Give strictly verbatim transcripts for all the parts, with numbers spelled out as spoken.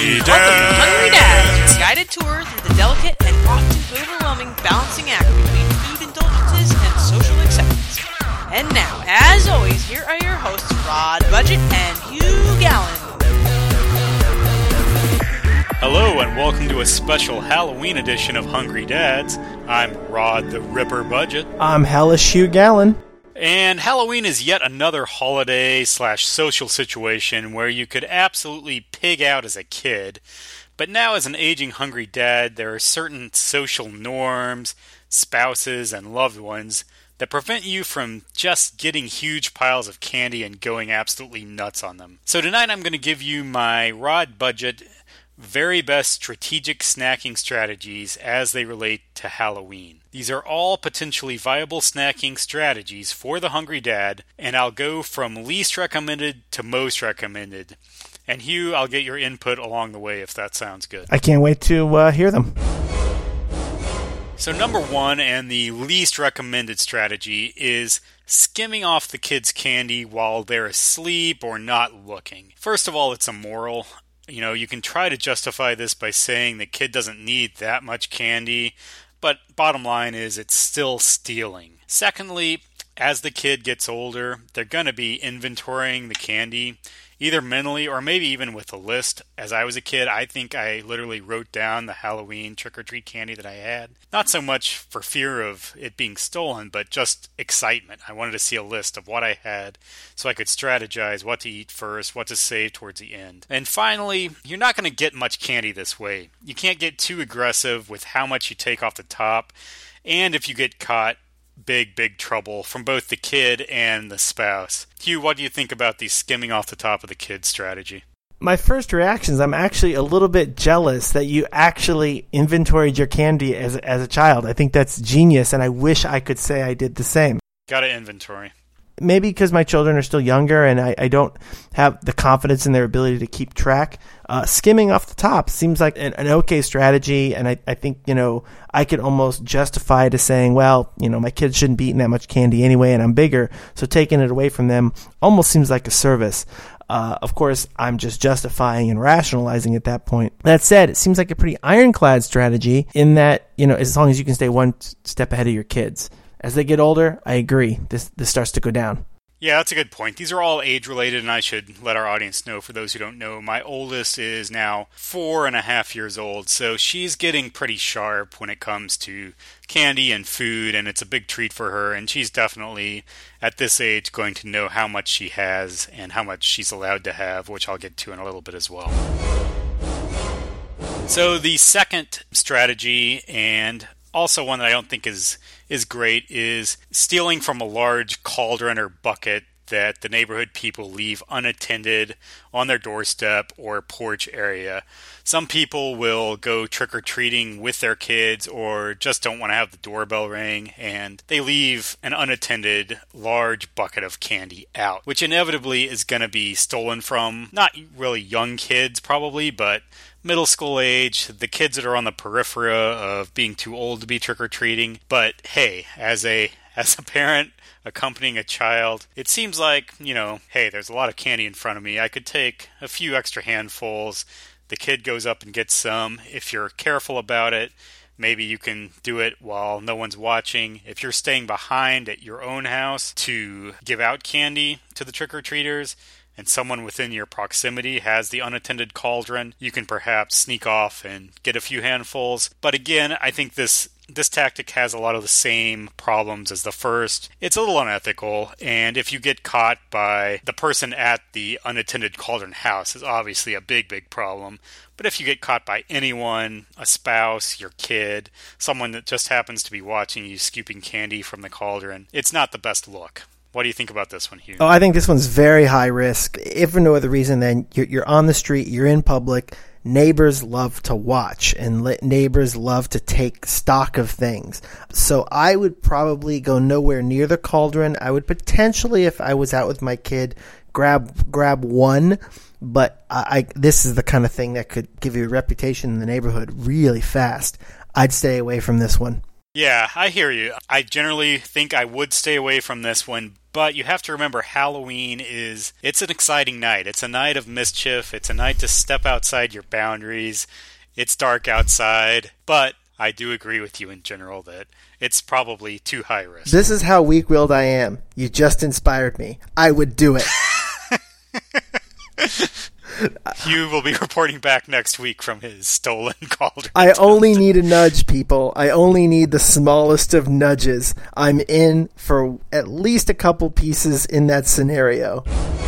Hungry Dads. Welcome to Hungry Dads, your guided tour through the delicate and often overwhelming balancing act between food indulgences and social acceptance. And now, as always, here are your hosts, Rod Budget and Hugh Gallen. Hello and welcome to a special Halloween edition of Hungry Dads. I'm Rod the Ripper Budget. I'm Hellish Hugh Gallen. And Halloween is yet another holiday slash social situation where you could absolutely pig out as a kid. But now as an aging hungry dad, there are certain social norms, spouses, and loved ones that prevent you from just getting huge piles of candy and going absolutely nuts on them. So tonight I'm going to give you my Rod Budget very best strategic snacking strategies as they relate to Halloween. These are all potentially viable snacking strategies for the hungry dad, and I'll go from least recommended to most recommended. And Hugh, I'll get your input along the way if that sounds good. I can't wait to uh, hear them. So number one, and the least recommended strategy, is skimming off the kids' candy while they're asleep or not looking. First of all, it's immoral. You know, you can try to justify this by saying the kid doesn't need that much candy, but bottom line is it's still stealing. Secondly, as the kid gets older, they're going to be inventorying the candy, either mentally or maybe even with a list. As I was a kid, I think I literally wrote down the Halloween trick-or-treat candy that I had. Not so much for fear of it being stolen, but just excitement. I wanted to see a list of what I had so I could strategize what to eat first, what to save towards the end. And finally, you're not going to get much candy this way. You can't get too aggressive with how much you take off the top, and if you get caught, big, big trouble from both the kid and the spouse. Hugh, what do you think about the skimming off the top of the kid strategy? My first reaction is I'm actually a little bit jealous that you actually inventoried your candy as, as a child. I think that's genius, and I wish I could say I did the same. Got to inventory. Maybe because my children are still younger and I, I don't have the confidence in their ability to keep track. Uh, skimming off the top seems like an, an okay strategy, and I, I think, you know, I could almost justify to saying, well, you know, my kids shouldn't be eating that much candy anyway, and I'm bigger, so taking it away from them almost seems like a service. Uh, of course, I'm just justifying and rationalizing at that point. That said, it seems like a pretty ironclad strategy in that, you know, as long as you can stay one step ahead of your kids. As they get older, I agree, this this starts to go down. Yeah, that's a good point. These are all age-related, and I should let our audience know, for those who don't know, my oldest is now four and a half years old, so she's getting pretty sharp when it comes to candy and food, and it's a big treat for her, and she's definitely, at this age, going to know how much she has and how much she's allowed to have, which I'll get to in a little bit as well. So the second strategy, and also one that I don't think is is great, is stealing from a large cauldron or bucket that the neighborhood people leave unattended on their doorstep or porch area. Some people will go trick-or-treating with their kids or just don't want to have the doorbell ring, and they leave an unattended large bucket of candy out, which inevitably is going to be stolen from not really young kids probably, but middle school age, the kids that are on the periphery of being too old to be trick-or-treating. But hey, as a as a parent accompanying a child, it seems like, you know, hey, there's a lot of candy in front of me. I could take a few extra handfuls. The kid goes up and gets some. If you're careful about it, maybe you can do it while no one's watching. If you're staying behind at your own house to give out candy to the trick-or-treaters, and someone within your proximity has the unattended cauldron, you can perhaps sneak off and get a few handfuls. But again, I think this this tactic has a lot of the same problems as the first. It's a little unethical, and if you get caught by the person at the unattended cauldron house, it's obviously a big, big problem. But if you get caught by anyone, a spouse, your kid, someone that just happens to be watching you scooping candy from the cauldron, it's not the best look. What do you think about this one, Hugh? Oh, I think this one's very high risk. If for no other reason than you're, you're on the street, you're in public, neighbors love to watch, and le- neighbors love to take stock of things. So I would probably go nowhere near the cauldron. I would potentially, if I was out with my kid, grab grab one, but I, I this is the kind of thing that could give you a reputation in the neighborhood really fast. I'd stay away from this one. Yeah, I hear you. I generally think I would stay away from this one, but you have to remember Halloween is, it's an exciting night. It's a night of mischief. It's a night to step outside your boundaries. It's dark outside, but I do agree with you in general that it's probably too high risk. This is how weak-willed I am. You just inspired me. I would do it. Hugh will be reporting back next week from his stolen cauldron. I only need a nudge, people. I only need the smallest of nudges. I'm in for at least a couple pieces in that scenario.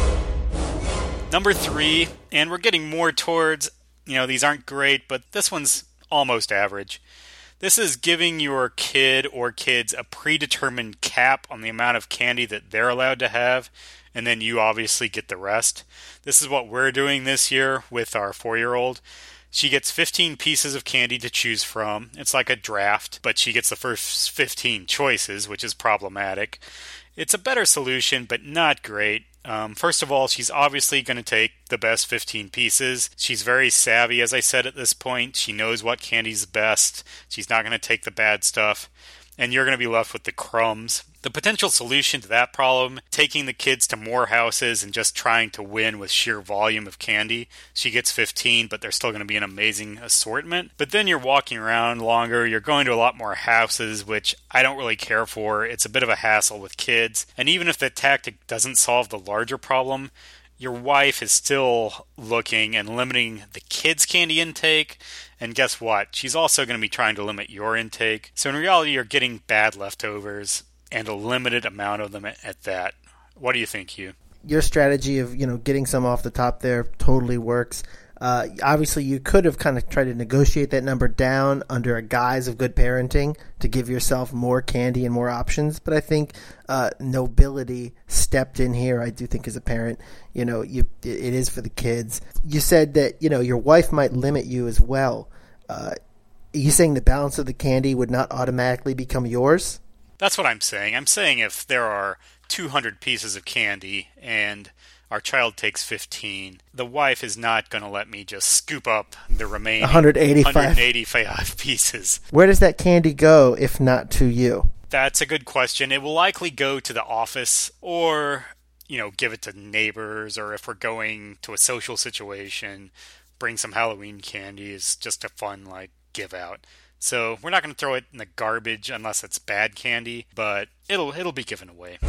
Number three, and we're getting more towards, you know, these aren't great, but this one's almost average. This is giving your kid or kids a predetermined cap on the amount of candy that they're allowed to have, and then you obviously get the rest. This is what we're doing this year with our four-year-old. She gets fifteen pieces of candy to choose from. It's like a draft, but she gets the first fifteen choices, which is problematic. It's a better solution, but not great. Um, first of all, she's obviously going to take the best fifteen pieces. She's very savvy, as I said at this point. She knows what candy's best. She's not going to take the bad stuff. And you're going to be left with the crumbs. The potential solution to that problem, taking the kids to more houses and just trying to win with sheer volume of candy. She gets fifteen, but there's still going to be an amazing assortment. But then you're walking around longer, you're going to a lot more houses, which I don't really care for. It's a bit of a hassle with kids. And even if the tactic doesn't solve the larger problem, your wife is still looking and limiting the kids' candy intake. And guess what? She's also going to be trying to limit your intake. So in reality, you're getting bad leftovers and a limited amount of them at that. What do you think, Hugh? Your strategy of, you know, getting some off the top there totally works. Uh, obviously, you could have kind of tried to negotiate that number down under a guise of good parenting to give yourself more candy and more options. But I think uh, nobility stepped in here, I do think, as a parent. You know, you it is for the kids. You said that, you know, your wife might limit you as well. Uh, are you saying the balance of the candy would not automatically become yours? That's what I'm saying. I'm saying if there are two hundred pieces of candy and our child takes fifteen, the wife is not going to let me just scoop up the remaining one hundred eighty-five. one hundred eighty-five pieces. Where does that candy go if not to you? That's a good question. It will likely go to the office or, you know, give it to neighbors, or if we're going to a social situation, bring some Halloween candy. It's just a fun, like, give out. So we're not going to throw it in the garbage unless it's bad candy, but it'll it'll be given away.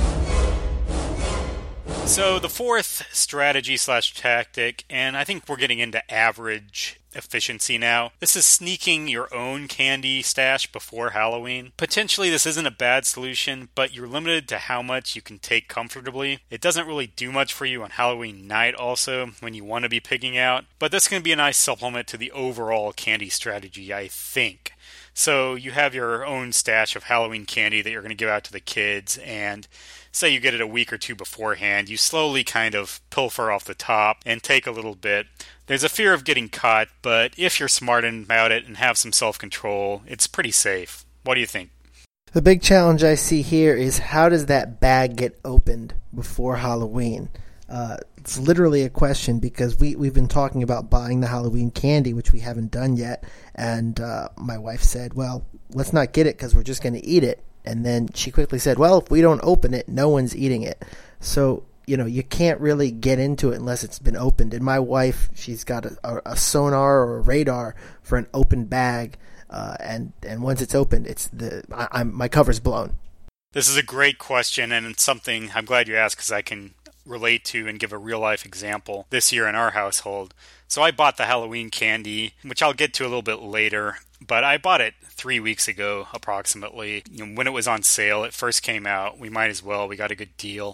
So the fourth strategy slash tactic, and I think we're getting into average efficiency now. This is sneaking your own candy stash before Halloween. Potentially this isn't a bad solution, but you're limited to how much you can take comfortably. It doesn't really do much for you on Halloween night also when you want to be pigging out, but this can be a nice supplement to the overall candy strategy, I think. So you have your own stash of Halloween candy that you're going to give out to the kids, and say you get it a week or two beforehand, you slowly kind of pilfer off the top and take a little bit. There's a fear of getting caught, but if you're smart about it and have some self-control, it's pretty safe. What do you think? The big challenge I see here is how does that bag get opened before Halloween? Uh, it's literally a question because we, we've been talking about buying the Halloween candy, which we haven't done yet. And uh, my wife said, well, let's not get it because we're just going to eat it. And then she quickly said, well, if we don't open it, no one's eating it. So, you know, you can't really get into it unless it's been opened. And my wife, she's got a, a, a sonar or a radar for an open bag. Uh, and, and once it's opened, it's the I, I'm, my cover's blown. This is a great question, and it's something I'm glad you asked because I can relate to and give a real-life example this year in our household. So I bought the Halloween candy, which I'll get to a little bit later, but I bought it three weeks ago, approximately. You know, when it was on sale, it first came out. We might as well. We got a good deal.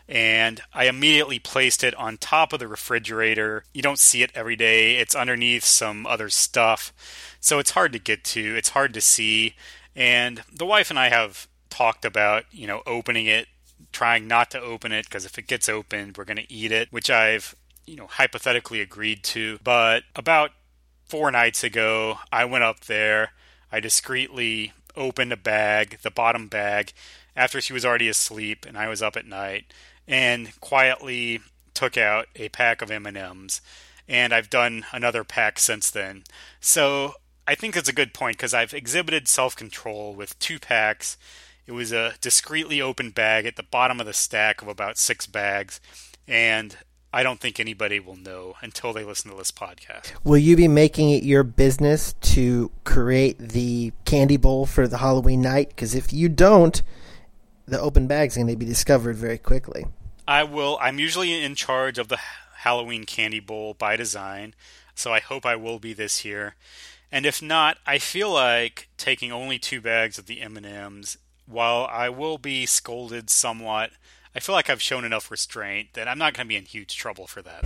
And I immediately placed it on top of the refrigerator. You don't see it every day. It's underneath some other stuff. So it's hard to get to. It's hard to see. And the wife and I have talked about, you know, opening it, trying not to open it, because if it gets opened, we're going to eat it, which I've, you know, hypothetically agreed to. But about four nights ago, I went up there. I discreetly opened a bag, the bottom bag, after she was already asleep and I was up at night, and quietly took out a pack of M and M's. And I've done another pack since then. So I think that's a good point because I've exhibited self-control with two packs. It was a discreetly opened bag at the bottom of the stack of about six bags, and I don't think anybody will know until they listen to this podcast. Will you be making it your business to create the candy bowl for the Halloween night? Because if you don't, the open bag's going to be discovered very quickly. I will. I'm usually in charge of the Halloween candy bowl by design, so I hope I will be this year. And if not, I feel like taking only two bags of the M and M's, while I will be scolded somewhat, I feel like I've shown enough restraint that I'm not going to be in huge trouble for that.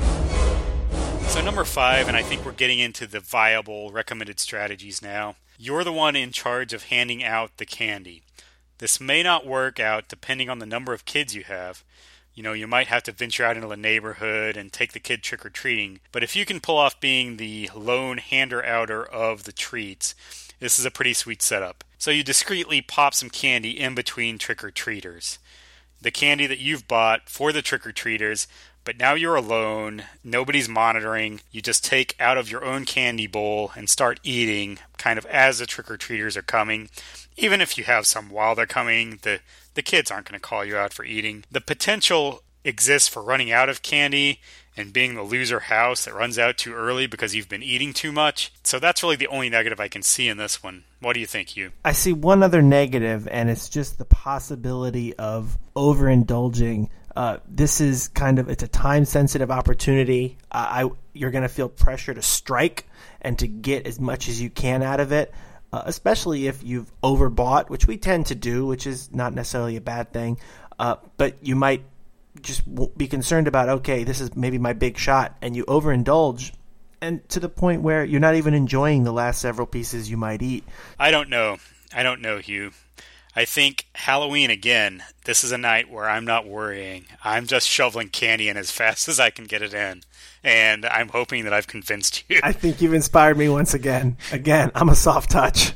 So number five, and I think we're getting into the viable recommended strategies now. You're the one in charge of handing out the candy. This may not work out depending on the number of kids you have. You know, you might have to venture out into the neighborhood and take the kid trick-or-treating. But if you can pull off being the lone hander-outer of the treats, this is a pretty sweet setup. So you discreetly pop some candy in between trick-or-treaters. The candy that you've bought for the trick-or-treaters, but now you're alone, nobody's monitoring, you just take out of your own candy bowl and start eating kind of as the trick-or-treaters are coming. Even if you have some while they're coming, the, the kids aren't going to call you out for eating. The potential exists for running out of candy and being the loser house that runs out too early because you've been eating too much. So that's really the only negative I can see in this one. What do you think, Hugh? I see one other negative, and it's just the possibility of overindulging. Uh, this is kind of, it's a time-sensitive opportunity. Uh, I You're going to feel pressure to strike and to get as much as you can out of it, uh, especially if you've overbought, which we tend to do, which is not necessarily a bad thing. Uh, but you might just be concerned about, okay, this is maybe my big shot, and you overindulge, and to the point where you're not even enjoying the last several pieces you might eat. I don't know. I don't know, Hugh. I think Halloween, again, this is a night where I'm not worrying. I'm just shoveling candy in as fast as I can get it in, and I'm hoping that I've convinced you. I think you've inspired me once again. Again, I'm a soft touch.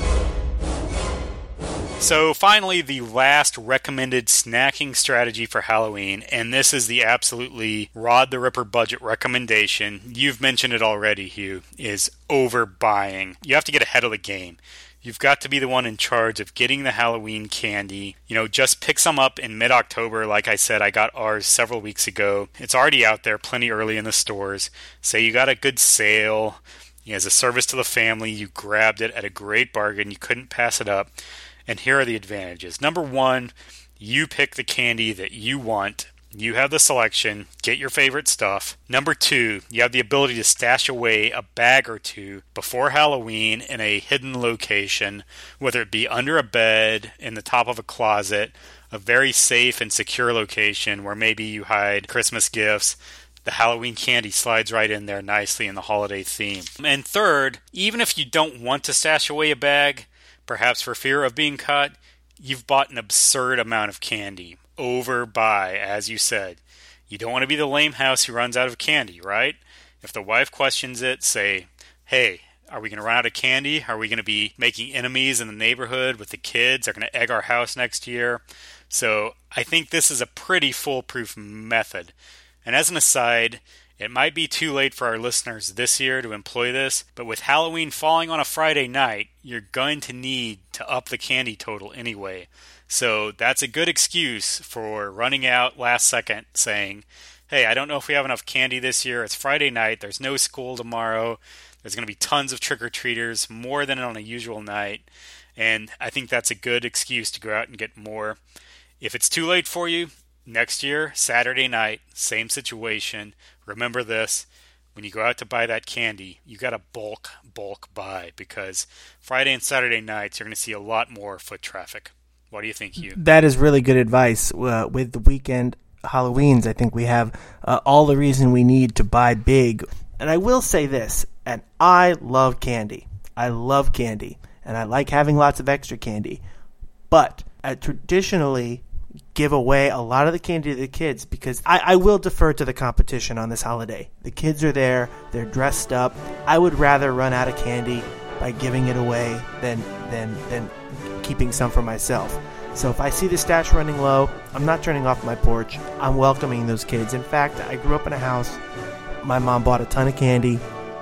So finally, the last recommended snacking strategy for Halloween, and this is the absolutely Rod the Ripper budget recommendation. You've mentioned it already, Hugh, is overbuying. You have to get ahead of the game. You've got to be the one in charge of getting the Halloween candy. You know, just pick some up in mid-October. Like I said, I got ours several weeks ago. It's already out there plenty early in the stores. Say you got a good sale. You know, as a service to the family, you grabbed it at a great bargain. You couldn't pass it up. And here are the advantages. Number one, you pick the candy that you want. You have the selection. Get your favorite stuff. Number two, you have the ability to stash away a bag or two before Halloween in a hidden location, whether it be under a bed, in the top of a closet, a very safe and secure location where maybe you hide Christmas gifts. The Halloween candy slides right in there nicely in the holiday theme. And third, even if you don't want to stash away a bag, perhaps for fear of being caught, you've bought an absurd amount of candy. Overbuy, as you said. You don't want to be the lame house who runs out of candy, right? If the wife questions it, say, hey, are we going to run out of candy? Are we going to be making enemies in the neighborhood with the kids? They're going to egg our house next year. So I think this is a pretty foolproof method. And as an aside, it might be too late for our listeners this year to employ this, but with Halloween falling on a Friday night, you're going to need to up the candy total anyway. So that's a good excuse for running out last second saying, hey, I don't know if we have enough candy this year. It's Friday night. There's no school tomorrow. There's going to be tons of trick-or-treaters, more than on a usual night. And I think that's a good excuse to go out and get more. If it's too late for you, next year, Saturday night, same situation. Remember this, when you go out to buy that candy, you got to bulk, bulk buy, because Friday and Saturday nights, you're going to see a lot more foot traffic. What do you think, Hugh? That is really good advice. Uh, with the weekend Halloweens, I think we have uh, all the reason we need to buy big. And I will say this, and I love candy. I love candy, and I like having lots of extra candy. But I traditionally give away a lot of the candy to the kids because I, I will defer to the competition on this holiday. The kids are there. They're dressed up. I would rather run out of candy by giving it away than than than keeping some for myself. So if I see the stash running low, I'm not turning off my porch. I'm welcoming those kids. In fact, I grew up in a house. My mom bought a ton of candy,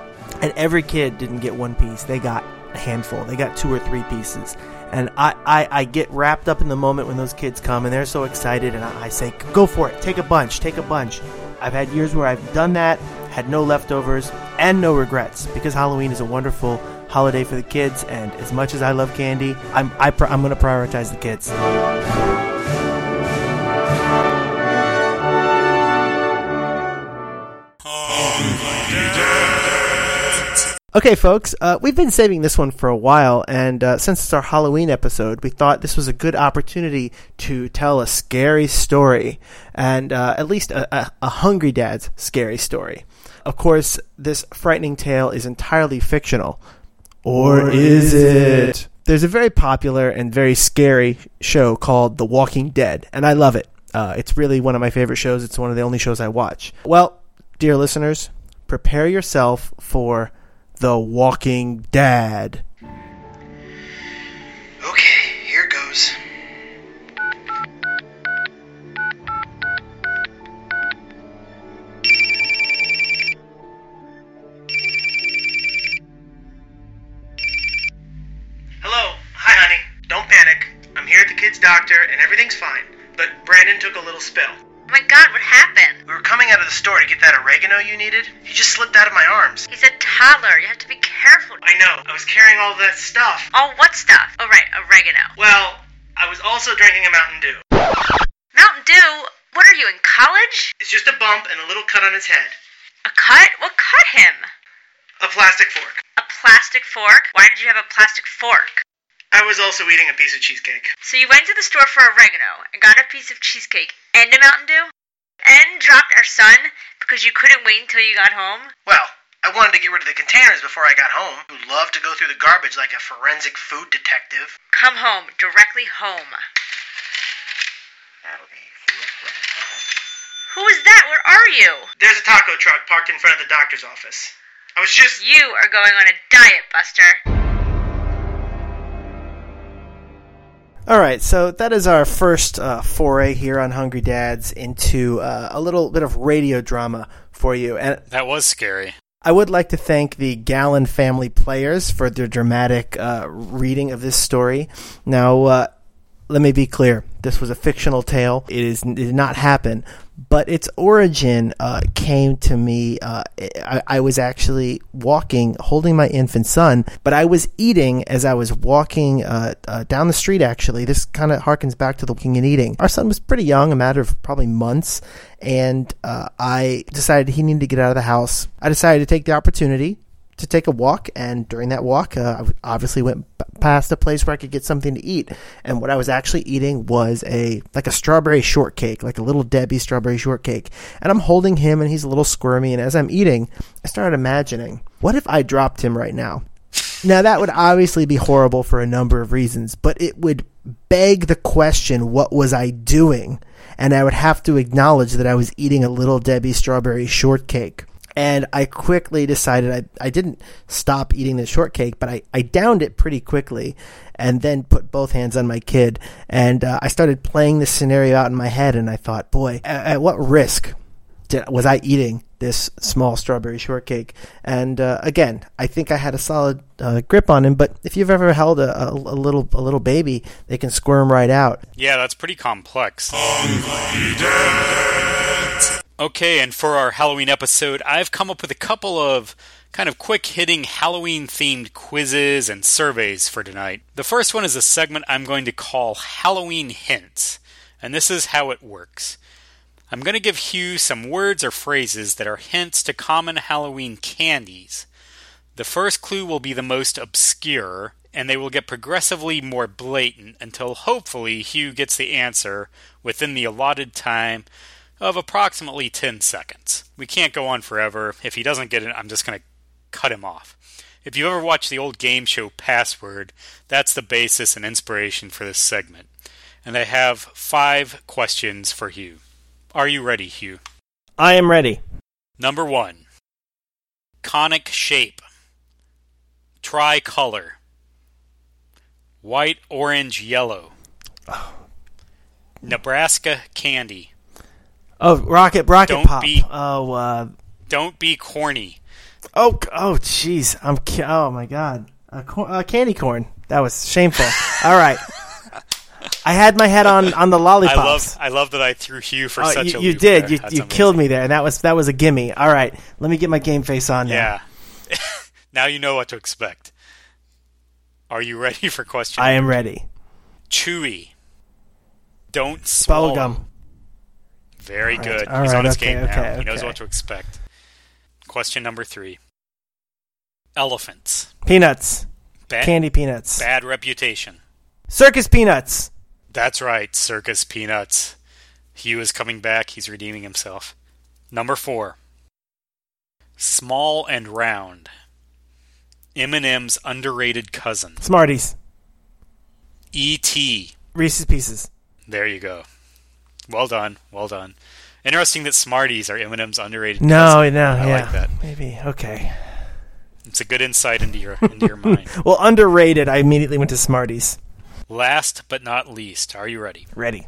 And every kid didn't get one piece. They got a handful. They got two or three pieces. And I, I, I get wrapped up in the moment when those kids come, and they're so excited, and I, I say, go for it. Take a bunch. Take a bunch. I've had years where I've done that, had no leftovers, and no regrets, because Halloween is a wonderful holiday for the kids, and as much as I love candy, I'm, I pr- I'm going to prioritize the kids. Okay, folks, uh, we've been saving this one for a while, and uh, since it's our Halloween episode, we thought this was a good opportunity to tell a scary story, and uh, at least a, a, a Hungry Dad's scary story. Of course, this frightening tale is entirely fictional. Or is it? There's a very popular and very scary show called The Walking Dead, and I love it. Uh, it's really one of my favorite shows. It's one of the only shows I watch. Well, dear listeners, prepare yourself for The Walking Dead. Okay, here goes. Hello. Hi, honey. Don't panic. I'm here at the kid's doctor, and everything's fine. But Brandon took a little spill. Oh my god, what happened? We were coming out of the store to get that oregano you needed. He just slipped out of my arms. He's a toddler. You have to be careful. I know. I was carrying all that stuff. Oh, what stuff? Oh, right, oregano. Well, I was also drinking a Mountain Dew. Mountain Dew? What are you, in college? It's just a bump and a little cut on his head. A cut? What cut him? A plastic fork. A plastic fork? Why did you have a plastic fork? I was also eating a piece of cheesecake. So you went to the store for oregano and got a piece of cheesecake and a Mountain Dew? And dropped our son because you couldn't wait until you got home? Well, I wanted to get rid of the containers before I got home. Who love to go through the garbage like a forensic food detective. Come home. Directly home. Who is that? Where are you? There's a taco truck parked in front of the doctor's office. I was just... You are going on a diet, Buster. All right, so that is our first uh, foray here on Hungry Dads into uh, a little bit of radio drama for you. And that was scary. I would like to thank the Gallon family players for their dramatic uh, reading of this story. Now, uh, let me be clear. This was a fictional tale. It, is, it did not happen. But its origin uh, came to me. Uh, I, I was actually walking, holding my infant son, but I was eating as I was walking uh, uh, down the street, actually. This kind of harkens back to the walking and eating. Our son was pretty young, a matter of probably months, and uh, I decided he needed to get out of the house. I decided to take the opportunity to take a walk, and during that walk, uh, I obviously went b- past a place where I could get something to eat, and what I was actually eating was a like a strawberry shortcake, like a Little Debbie strawberry shortcake, and I'm holding him, and he's a little squirmy, and as I'm eating, I started imagining, what if I dropped him right now? Now, that would obviously be horrible for a number of reasons, but it would beg the question, what was I doing? And I would have to acknowledge that I was eating a Little Debbie strawberry shortcake. And I quickly decided I, I didn't stop eating the shortcake, but I, I downed it pretty quickly and then put both hands on my kid. And uh, I started playing this scenario out in my head, and I thought, boy, at, at what risk did, was I eating this small strawberry shortcake? And uh, again, I think I had a solid uh, grip on him, but if you've ever held a, a, a little a little baby, they can squirm right out. Yeah, that's pretty complex. Okay, and for our Halloween episode, I've come up with a couple of kind of quick-hitting Halloween-themed quizzes and surveys for tonight. The first one is a segment I'm going to call Halloween Hints, and this is how it works. I'm going to give Hugh some words or phrases that are hints to common Halloween candies. The first clue will be the most obscure, and they will get progressively more blatant until hopefully Hugh gets the answer within the allotted time of approximately ten seconds. We can't go on forever. If he doesn't get it, I'm just going to cut him off. If you ever watched the old game show Password, that's the basis and inspiration for this segment. And I have five questions for Hugh. Are you ready, Hugh? I am ready. Number one. Conic shape. Tricolor. White, orange, yellow. Oh. Nebraska candy. Oh, Rocket Rocket don't Pop. Be, oh, uh... Don't be corny. Oh, oh, jeez. I'm. Oh my God. Uh, cor- uh, candy corn. That was shameful. All right. I had my head on, on the lollipops. I love I love that I threw Hugh for oh, such you, a you loop did. there. You That's you amazing. killed me there, and that was that was a gimme. All right, let me get my game face on now. Yeah. Now you know what to expect. Are you ready for question? I am ready. Chewy. Don't swallow. Bubblegum. Very All good. right, all He's right, on his okay, game now. okay, He knows okay. what to expect. Question number three. Elephants. Peanuts. Bad, Candy peanuts. bad reputation. Circus peanuts. That's right, Circus Peanuts. Hugh is coming back. He's redeeming himself. Number four. Small and round. M and M's underrated cousin. Smarties. E T Reese's Pieces. There you go. Well done. Well done. Interesting that Smarties are M and M's underrated No, cousin. no, I yeah. like that. Maybe. Okay. It's a good insight into your into your mind. Well, underrated. I immediately went to Smarties. Last but not least, are you ready? Ready.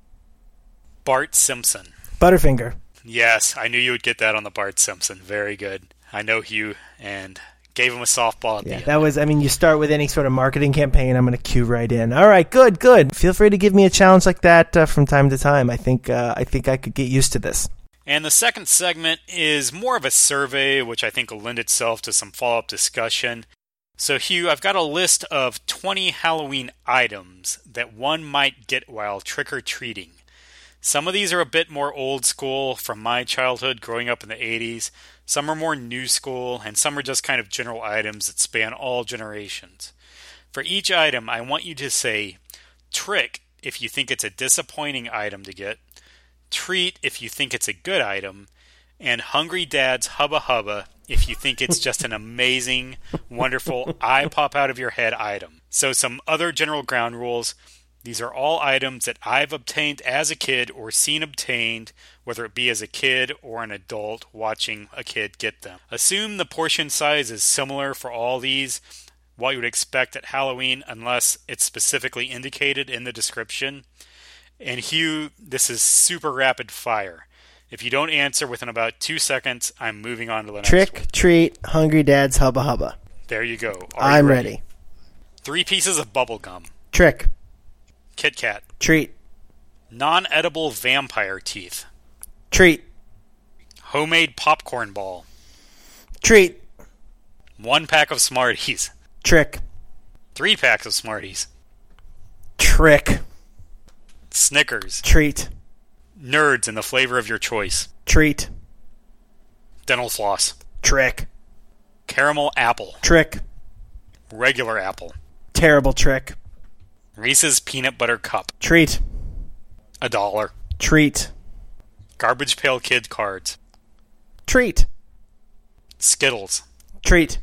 Bart Simpson. Butterfinger. Yes, I knew you would get that on the Bart Simpson. Very good. I know Hugh and gave him a softball at Yeah, the end. that was, I mean, you start with any sort of marketing campaign, I'm going to cue right in. All right, good, good. Feel free to give me a challenge like that uh, from time to time. I think uh, I think I could get used to this. And the second segment is more of a survey, which I think will lend itself to some follow-up discussion. So, Hugh, I've got a list of twenty Halloween items that one might get while trick-or-treating. Some of these are a bit more old school from my childhood growing up in the eighties. Some are more new school, and some are just kind of general items that span all generations. For each item, I want you to say trick if you think it's a disappointing item to get, treat if you think it's a good item, and Hungry Dad's Hubba Hubba if you think it's just an amazing, wonderful, eye pop out of your head item. So some other general ground rules. These are all items that I've obtained as a kid or seen obtained, whether it be as a kid or an adult watching a kid get them. Assume the portion size is similar for all these, what you would expect at Halloween, unless it's specifically indicated in the description. And Hugh, this is super rapid fire. If you don't answer within about two seconds, I'm moving on to the next Trick, one. treat, Hungry Dad's Hubba Hubba. There you go. Are you I'm ready? ready. Three pieces of bubble gum. Trick, Kit Kat. treat, Non-edible vampire teeth. treat, Homemade popcorn ball. treat, One pack of Smarties. trick, Three packs of Smarties. trick, Snickers. treat, Nerds in the flavor of your choice. treat, Dental floss. trick, Caramel apple. trick, Regular apple. terrible trick, Reese's peanut butter cup. treat, A dollar. treat, Garbage Pail Kid cards. treat, Skittles. treat,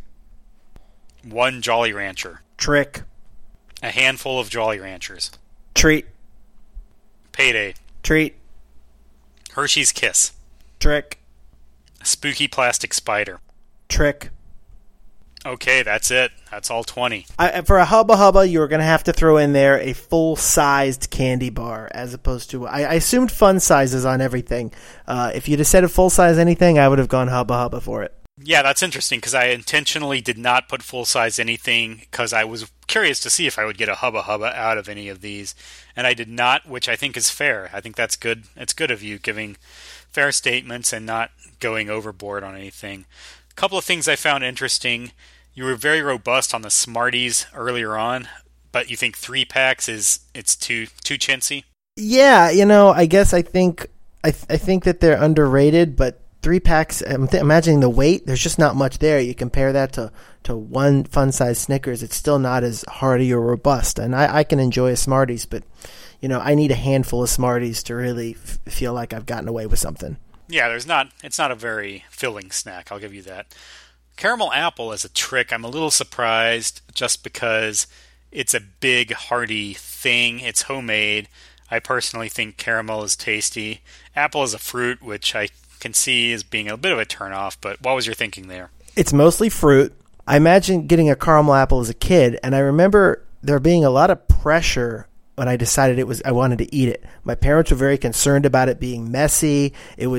One Jolly Rancher. trick, A handful of Jolly Ranchers. treat, Payday. treat, Hershey's Kiss. trick, A spooky plastic spider. trick. Okay, that's it. That's all twenty. I, for a Hubba Hubba, you were going to have to throw in there a full-sized candy bar, as opposed to... I, I assumed fun sizes on everything. Uh, if you'd have said a full-size anything, I would have gone Hubba Hubba for it. Yeah, that's interesting, because I intentionally did not put full-size anything, because I was curious to see if I would get a Hubba Hubba out of any of these, and I did not, which I think is fair. I think that's good. It's good of you, giving fair statements and not going overboard on anything. A couple of things I found interesting. You were very robust on the Smarties earlier on, but you think three packs is it's too too chintzy? Yeah, you know, I guess I think I, th- I think that they're underrated, but three packs, I'm th- imagining the weight, there's just not much there. You compare that to, to one fun-sized Snickers, it's still not as hearty or robust. And I, I can enjoy a Smarties, but, you know, I need a handful of Smarties to really f- feel like I've gotten away with something. Yeah, there's not. It's not a very filling snack. I'll give you that. Caramel apple as a trick, I'm a little surprised just because it's a big, hearty thing. It's homemade. I personally think caramel is tasty. Apple is a fruit, which I can see as being a bit of a turnoff, but what was your thinking there? It's mostly fruit. I imagine getting a caramel apple as a kid, and I remember there being a lot of pressure when I decided it was I wanted to eat it. My parents were very concerned about it being messy. It was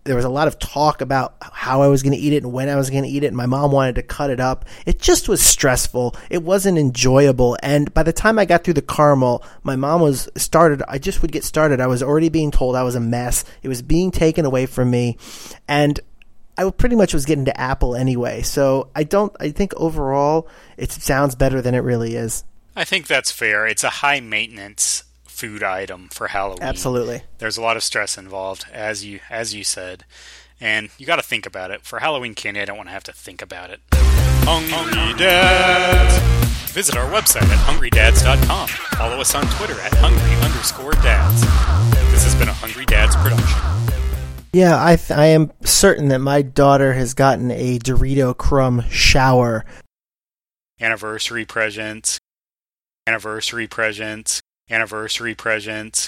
There was a lot of talk about how I was going to eat it and when I was going to eat it, and my mom wanted to cut it up. It just was stressful. It wasn't enjoyable. And by the time I got through the caramel, my mom was started, I just would get started. I was already being told I was a mess. It was being taken away from me. And I pretty much was getting to apple anyway. So I don't, I think overall it sounds better than it really is. I think that's fair. It's a high maintenance food item for Halloween. Absolutely. There's a lot of stress involved, as you as you said. And you got to think about it. For Halloween candy, I don't want to have to think about it. Hungry Dads! Visit our website at hungry dads dot com. Follow us on Twitter at hungry underscore dads. This has been a Hungry Dads production. Yeah, I th- I am certain that my daughter has gotten a Dorito crumb shower. Anniversary presents. Anniversary presents. Anniversary presents.